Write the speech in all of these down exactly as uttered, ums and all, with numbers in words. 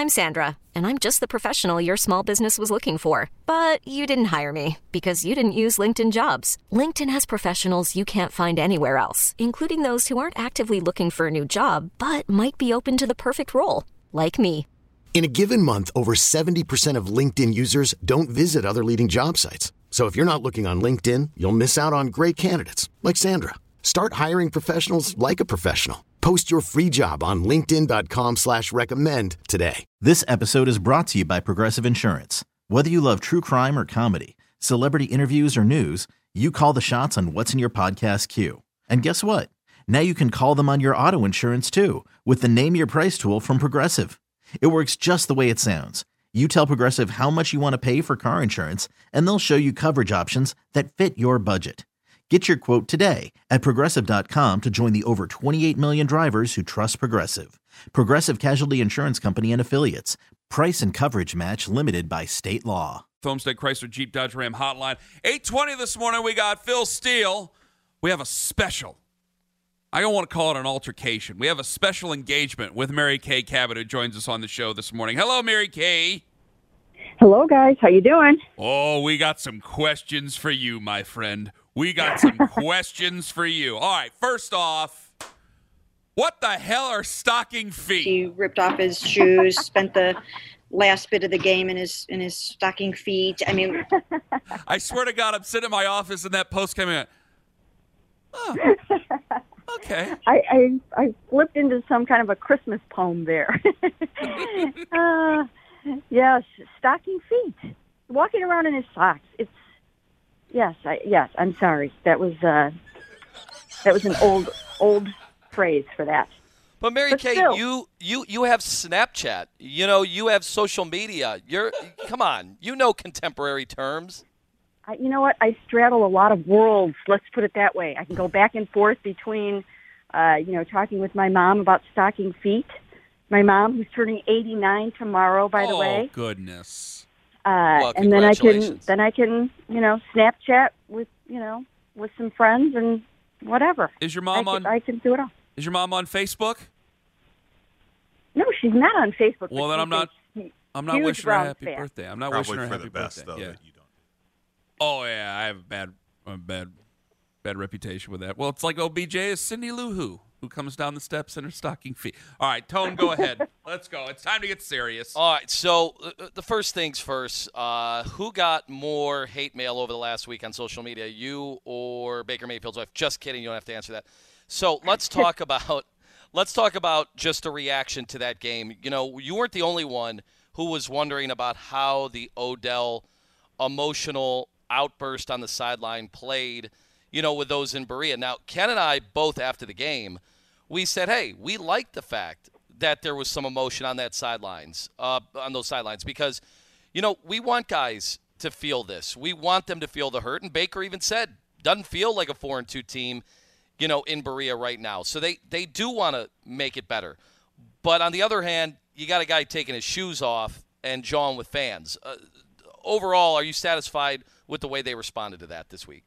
I'm Sandra, and I'm just the professional your small business was looking for. But you didn't hire me because you didn't use LinkedIn Jobs. LinkedIn has professionals you can't find anywhere else, including those who aren't actively looking for a new job, but might be open to the perfect role, like me. In a given month, over seventy percent of LinkedIn users don't visit other leading job sites. So if you're not looking on LinkedIn, you'll miss out on great candidates like Sandra. Start hiring professionals like a professional. Post your free job on linkedin.com slash recommend today. This episode is brought to you by Progressive Insurance. Whether you love true crime or comedy, celebrity interviews or news, you call the shots on what's in your podcast queue. And guess what? Now you can call them on your auto insurance too with the Name Your Price tool from Progressive. It works just the way it sounds. You tell Progressive how much you want to pay for car insurance, and they'll show you coverage options that fit your budget. Get your quote today at Progressive dot com to join the over twenty-eight million drivers who trust Progressive. Progressive Casualty Insurance Company and Affiliates. Price and coverage match limited by state law. Homestead Chrysler Jeep Dodge Ram Hotline. eight twenty this morning, we got Phil Steele. We have a special. I don't want to call it an altercation. We have a special engagement with Mary Kay Cabot, who joins us on the show this morning. Hello, Mary Kay. Hello, guys. How you doing? Oh, we got some questions for you, my friend. We got some questions for you. All right, first off, what the hell are stocking feet? He ripped off his shoes, spent the last bit of the game in his in his stocking feet. I mean, I swear to God, I'm sitting in my office and that post came in. Oh, okay. I, I I flipped into some kind of a Christmas poem there. uh, yes, stocking feet. Walking around in his socks. It's yes, I, yes. I'm sorry. That was uh, that was an old old phrase for that. But Mary But Kay, still. you, you you have Snapchat. You know, you have social media. You're come on. You know contemporary terms. I, you know what? I straddle a lot of worlds. Let's put it that way. I can go back and forth between, uh, you know, talking with my mom about stocking feet. My mom, who's turning eighty-nine tomorrow, by the oh, way. goodness. Uh, Well, and then I can, congratulations. then I can, you know, Snapchat with, you know, with some friends and whatever. Is your I mom can, on I can do it all. Is your mom on Facebook? No, she's not on Facebook. Well, but then she's I'm not a I'm not huge wishing her a Browns happy fan. birthday. I'm not Probably wishing her a for happy the best, birthday. though, Yeah. that you don't. Oh yeah, I have a bad, a bad, bad reputation with that. Well, it's like O B J is Cindy Lou Who, who comes down the steps in her stocking feet. All right, Tone, go ahead. Let's go. It's time to get serious. All right, so uh, the first things first. Uh, who got more hate mail over the last week on social media, you or Baker Mayfield's wife? Just kidding. You don't have to answer that. So let's talk about let's talk about just a reaction to that game. You know, you weren't the only one who was wondering about how the Odell emotional outburst on the sideline played, you know, with those in Berea. Now, Ken and I both after the game, we said, hey, we liked the fact that there was some emotion on that sidelines, uh, on those sidelines, because, you know, we want guys to feel this. We want them to feel the hurt. And Baker even said, doesn't feel like a four and two team, you know, in Berea right now. So they, they do want to make it better. But on the other hand, you got a guy taking his shoes off and jawing with fans. Uh, overall, are you satisfied with the way they responded to that this week?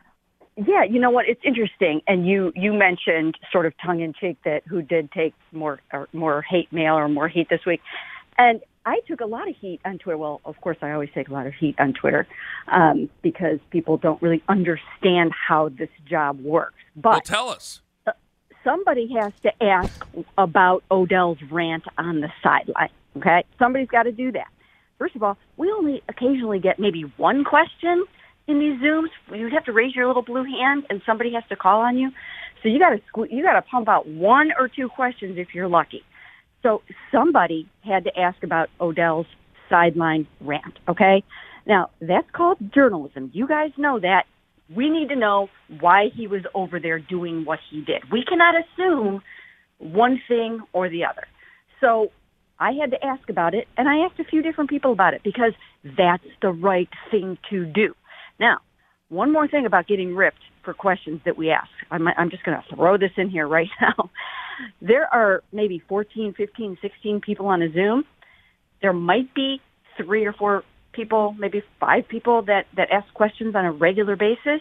Yeah, you know what? It's interesting, and you you mentioned sort of tongue in cheek that who did take more or more hate mail or more heat this week, and I took a lot of heat on Twitter. Well, of course, I always take a lot of heat on Twitter um, because people don't really understand how this job works. But Well, tell us. somebody has to ask about Odell's rant on the sideline. Okay, somebody's got to do that. First of all, we only occasionally get maybe one question in these Zooms. You have to raise your little blue hand, and somebody has to call on you. So you got to sque- you got to pump out one or two questions if you're lucky. So somebody had to ask about Odell's sideline rant. Okay, now that's called journalism. You guys know that. We need to know why he was over there doing what he did. We cannot assume one thing or the other. So I had to ask about it, and I asked a few different people about it because that's the right thing to do. Now, one more thing about getting ripped for questions that we ask. I'm, I'm just going to throw this in here right now. There are maybe fourteen, fifteen, sixteen people on a Zoom. There might be three or four people, maybe five people that, that ask questions on a regular basis.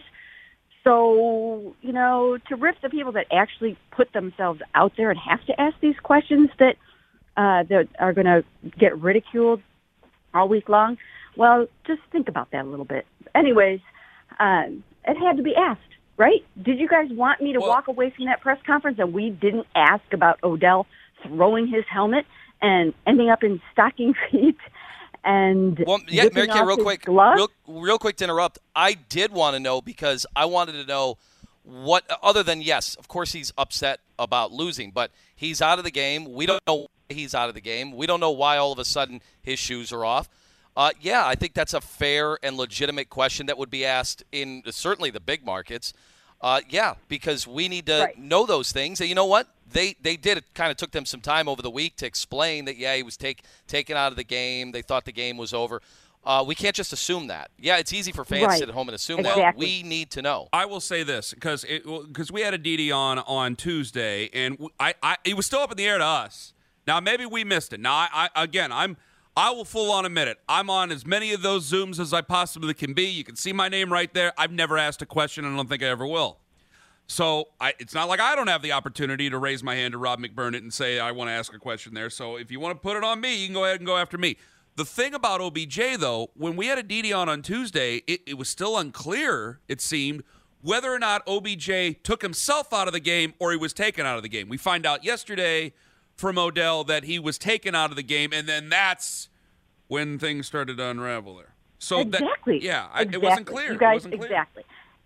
So, you know, to rip the people that actually put themselves out there and have to ask these questions that uh, that are going to get ridiculed all week long. Well, just think about that a little bit. Anyways, um, it had to be asked, right? Did you guys want me to well, walk away from that press conference and we didn't ask about Odell throwing his helmet and ending up in stocking feet? And well, yeah, Mary Kay, real quick, real, real quick to interrupt. I did want to know because I wanted to know what, other than, yes, of course he's upset about losing, but he's out of the game. We don't know why he's out of the game. We don't know why all of a sudden his shoes are off. Uh, yeah, I think that's a fair and legitimate question that would be asked in certainly the big markets. Uh, yeah, because we need to right. know those things. And you know what? They they did. It kind of took them some time over the week to explain that, yeah, he was take, taken out of the game. They thought the game was over. Uh, we can't just assume that. Yeah, it's easy for fans right. to sit at home and assume exactly. that. We need to know. I will say this, because because we had a D D on on Tuesday, and I, I it was still up in the air to us. Now, maybe we missed it. Now, I, I again, I'm I will full on admit it. I'm on as many of those Zooms as I possibly can be. You can see my name right there. I've never asked a question, and I don't think I ever will. So I, it's not like I don't have the opportunity to raise my hand to Rob McBurnett and say I want to ask a question there. So if you want to put it on me, you can go ahead and go after me. The thing about O B J, though, when we had a D D on on Tuesday, it, it was still unclear, it seemed, whether or not O B J took himself out of the game or he was taken out of the game. We find out yesterday from Odell that he was taken out of the game, and then that's when things started to unravel there. So exactly. That, yeah, I, exactly. it wasn't clear. You guys, it wasn't clear. Exactly.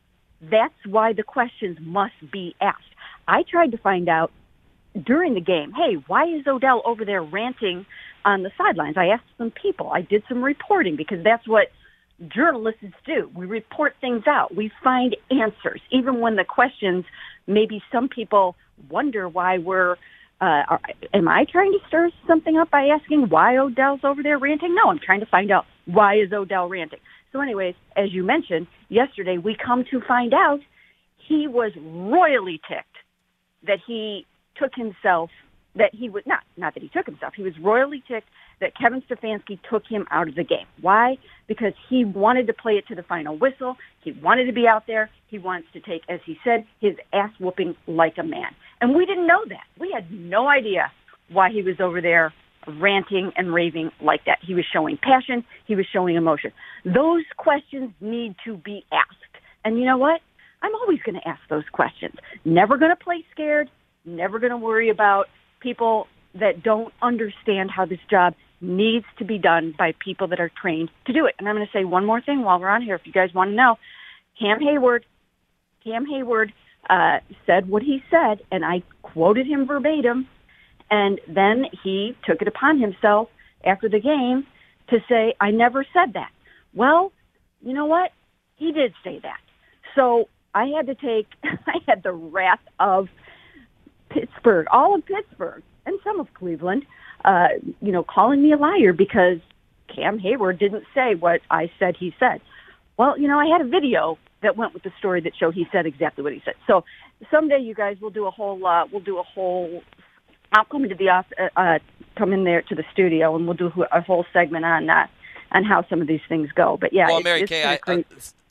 That's why the questions must be asked. I tried to find out during the game, hey, why is Odell over there ranting on the sidelines? I asked some people. I did some reporting because that's what journalists do. We report things out. We find answers. Even when the questions, maybe some people wonder why we're, uh, are, am I trying to stir something up by asking why Odell's over there ranting? No, I'm trying to find out why is Odell ranting. So anyways, as you mentioned, yesterday we come to find out he was royally ticked that he took himself, that he would, not, not that he took himself, he was royally ticked that Kevin Stefanski took him out of the game. Why? Because he wanted to play it to the final whistle. He wanted to be out there. He wants to take, as he said, his ass whooping like a man. And we didn't know that. We had no idea why he was over there ranting and raving like that. He was showing passion. He was showing emotion. Those questions need to be asked. And you know what? I'm always going to ask those questions. Never going to play scared. Never going to worry about people that don't understand how this job needs to be done by people that are trained to do it. And I'm going to say one more thing while we're on here. If you guys want to know, Cam Hayward, Cam Hayward uh, said what he said, and I quoted him verbatim. And then he took it upon himself after the game to say, I never said that. Well, you know what? He did say that. So I had to take, I had the wrath of Pittsburgh, all of Pittsburgh, and some of Cleveland, uh, you know, calling me a liar because Cam Hayward didn't say what I said he said. Well, you know, I had a video that went with the story that showed he said exactly what he said. So someday you guys will do a whole, uh, we'll do a whole I'll come into the office, uh, uh, come in there to the studio, and we'll do a whole segment on that, on how some of these things go. But yeah, well, it's, Mary it's Kay, I, I,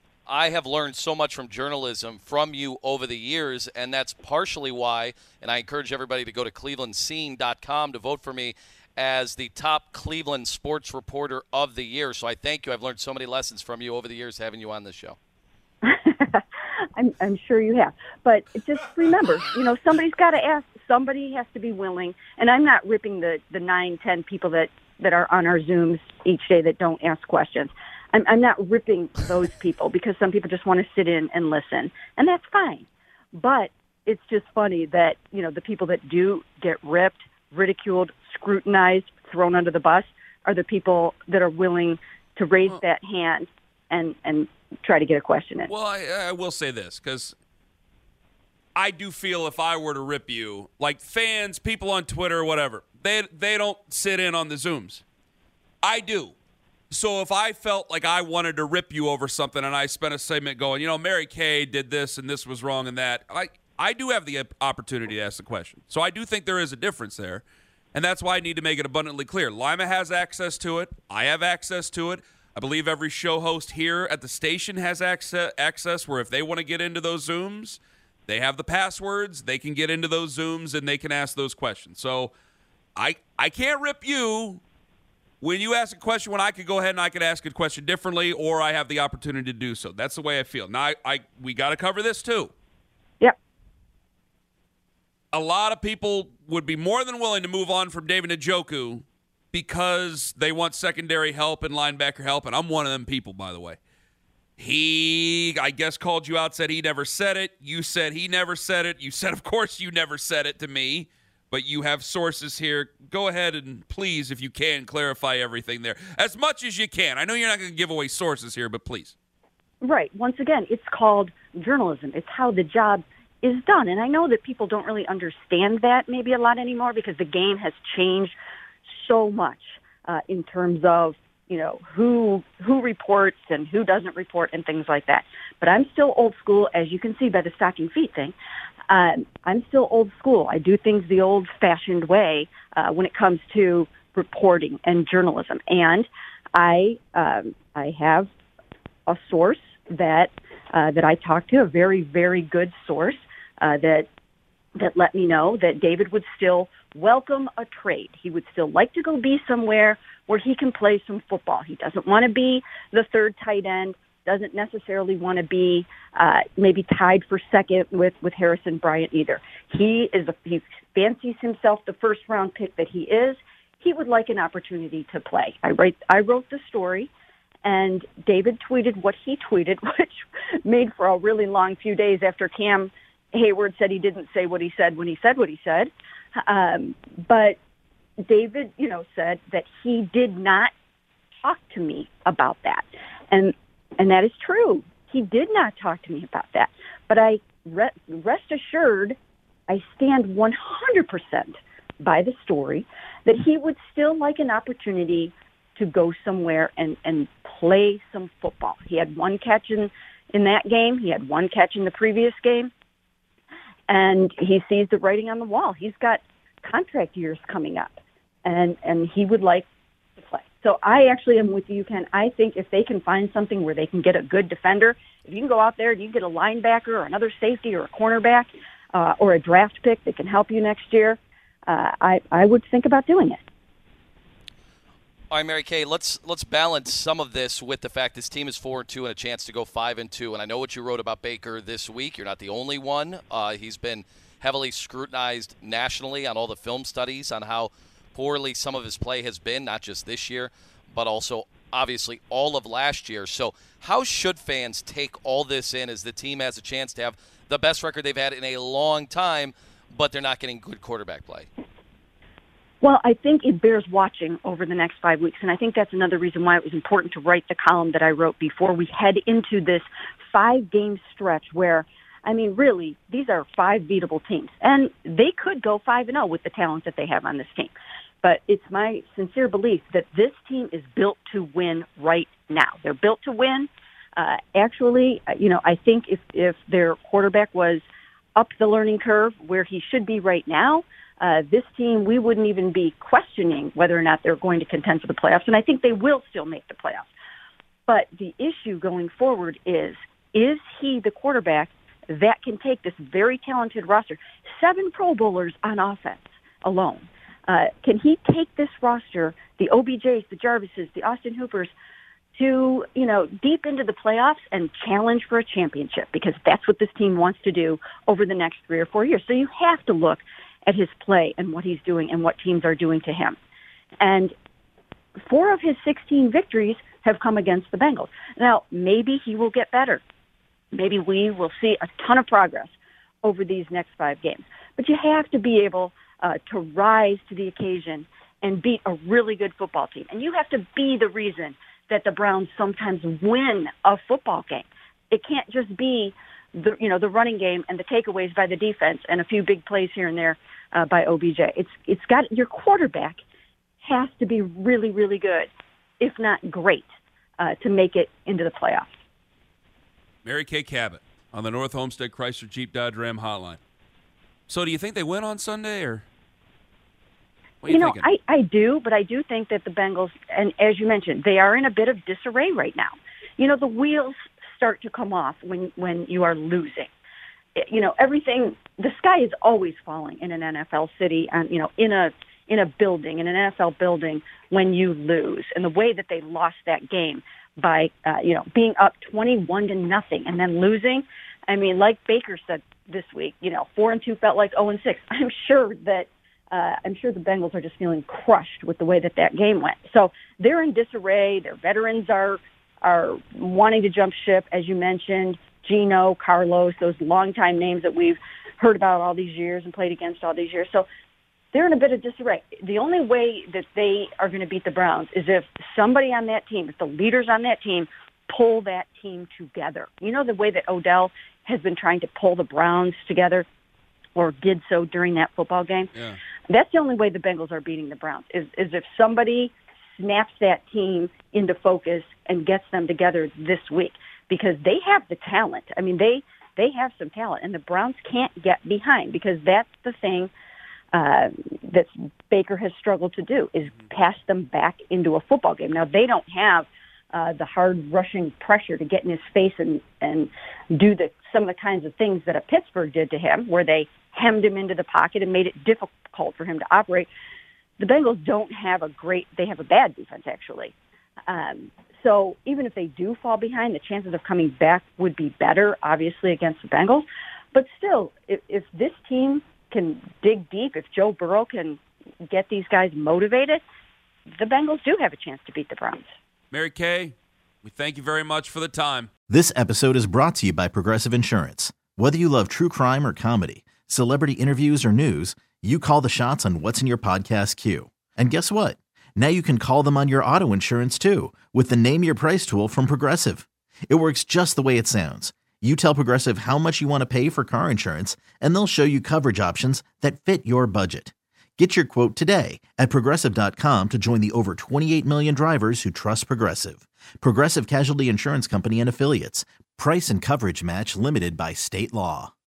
I have learned so much from journalism from you over the years, and that's partially why. And I encourage everybody to go to cleveland scene dot com to vote for me as the top Cleveland sports reporter of the year. So I thank you. I've learned so many lessons from you over the years having you on this show. I'm, I'm sure you have. But just remember, you know, somebody's got to ask. Somebody has to be willing. And I'm not ripping the, the nine, ten people that, that are on our Zooms each day that don't ask questions. I'm, I'm not ripping those people because some people just want to sit in and listen. And that's fine. But it's just funny that, you know, the people that do get ripped, ridiculed, scrutinized, thrown under the bus are the people that are willing to raise well, that hand and, and try to get a question in. Well, I, I will say this, because I do feel if I were to rip you, like fans, people on Twitter, whatever, they they don't sit in on the Zooms. I do. So if I felt like I wanted to rip you over something and I spent a segment going, you know, Mary Kay did this and this was wrong and that, I, I do have the opportunity to ask the question. So I do think there is a difference there, and that's why I need to make it abundantly clear. Lima has access to it. I have access to it. I believe every show host here at the station has access, access where if they want to get into those Zooms, they have the passwords, they can get into those Zooms, and they can ask those questions. So I, I can't rip you when you ask a question when I could go ahead and I could ask a question differently, or I have the opportunity to do so. That's the way I feel. Now, I, I we got to cover this too. Yep. A lot of people would be more than willing to move on from David Njoku because they want secondary help and linebacker help, and I'm one of them people, by the way. He, I guess, called you out, said he never said it. You said he never said it. You said, of course, you never said it to me, but you have sources here. Go ahead and please, if you can, clarify everything there as much as you can. I know you're not going to give away sources here, but please. Right. Once again, it's called journalism. It's how the job is done. And I know that people don't really understand that maybe a lot anymore because the game has changed so much uh, in terms of, you know, who who reports and who doesn't report and things like that. But I'm still old school, as you can see by the stocking feet thing. Um, I'm still old school. I do things the old-fashioned way uh, when it comes to reporting and journalism. And I um, I have a source that uh, that I talked to, a very, very good source uh, that that let me know that David would still welcome a trade. He would still like to go be somewhere where he can play some football. He doesn't want to be the third tight end, doesn't necessarily want to be uh, maybe tied for second with, with Harrison Bryant either. He is a, he fancies himself the first round pick that he is. He would like an opportunity to play. I write, I wrote the story, and David tweeted what he tweeted, which made for a really long few days after Cam Hayward said he didn't say what he said when he said what he said. Um, but David, you know, said that he did not talk to me about that. And and that is true. He did not talk to me about that. But I re- rest assured, I stand one hundred percent by the story that he would still like an opportunity to go somewhere and, and play some football. He had one catch in, in that game. He had one catch in the previous game. And he sees the writing on the wall. He's got contract years coming up, and, and he would like to play. So I actually am with you, Ken. I think if they can find something where they can get a good defender, if you can go out there and you can get a linebacker or another safety or a cornerback uh, or a draft pick that can help you next year, uh, I, I would think about doing it. All right, Mary Kay, let's let's balance some of this with the fact this team is four and two and a chance to go five and two. And I know what you wrote about Baker this week. You're not the only one. Uh, he's been heavily scrutinized nationally on all the film studies on how poorly some of his play has been, not just this year, but also obviously all of last year. So how should fans take all this in as the team has a chance to have the best record they've had in a long time, but they're not getting good quarterback play? Well, I think it bears watching over the next five weeks, and I think that's another reason why it was important to write the column that I wrote before we head into this five-game stretch where, I mean, really, these are five beatable teams, and they could go five and oh with the talent that they have on this team. But it's my sincere belief that this team is built to win right now. They're built to win. Uh, actually, you know, I think if, if their quarterback was up the learning curve where he should be right now, Uh, this team, we wouldn't even be questioning whether or not they're going to contend for the playoffs, and I think they will still make the playoffs. But the issue going forward is, is he the quarterback that can take this very talented roster, seven Pro Bowlers on offense alone? Uh, can he take this roster, the O B Js, the Jarvises, the Austin Hoopers, to, you know, deep into the playoffs and challenge for a championship? Because that's what this team wants to do over the next three or four years. So you have to look at his play and what he's doing and what teams are doing to him. And four of his sixteen victories have come against the Bengals. Now, maybe he will get better. Maybe we will see a ton of progress over these next five games. But you have to be able uh, to rise to the occasion and beat a really good football team. And you have to be the reason that the Browns sometimes win a football game. It can't just be the, you know, the running game and the takeaways by the defense and a few big plays here and there uh, by O B J. It's it's got your quarterback has to be really, really good, if not great, uh, to make it into the playoffs. Mary Kay Cabot on the North Homestead Chrysler Jeep Dodge Ram hotline. So do you think they win on Sunday, or what are you, you know, thinking? I, I do, but I do think that the Bengals, and as you mentioned, they are in a bit of disarray right now. You know, the wheels start to come off when, when you are losing. It, you know, everything, the sky is always falling in an N F L city and, you know, in a in a building, in an N F L building, when you lose, and the way that they lost that game by, uh, you know, being up twenty-one to nothing and then losing. I mean, like Baker said this week, you know, four and two felt like oh and six. I'm sure that uh, I'm sure the Bengals are just feeling crushed with the way that that game went. So they're in disarray. Their veterans are are wanting to jump ship, as you mentioned. Geno, Carlos, those longtime names that we've heard about all these years and played against all these years. So they're in a bit of disarray. The only way that they are going to beat the Browns is if somebody on that team, if the leaders on that team pull that team together. You know, the way that Odell has been trying to pull the Browns together, or did so during that football game. Yeah. That's the only way the Bengals are beating the Browns, is, is if somebody snaps that team into focus and gets them together this week, because they have the talent. I mean, they, they have some talent, and the Browns can't get behind, because that's the thing uh, that Baker has struggled to do, is pass them back into a football game. Now, they don't have uh, the hard rushing pressure to get in his face and, and do the some of the kinds of things that a Pittsburgh did to him, where they hemmed him into the pocket and made it difficult for him to operate. The Bengals don't have a great, they have a bad defense, actually. Um, so even if they do fall behind, the chances of coming back would be better, obviously, against the Bengals. But still, if, if this team can dig deep, if Joe Burrow can get these guys motivated, the Bengals do have a chance to beat the Browns. Mary Kay, we thank you very much for the time. This episode is brought to you by Progressive Insurance. Whether you love true crime or comedy, celebrity interviews or news, you call the shots on what's in your podcast queue. And guess what? Now you can call them on your auto insurance too, with the Name Your Price tool from Progressive. It works just the way it sounds. You tell Progressive how much you want to pay for car insurance, and they'll show you coverage options that fit your budget. Get your quote today at Progressive dot com to join the over twenty-eight million drivers who trust Progressive. Progressive Casualty Insurance Company and Affiliates. Price and coverage match limited by state law.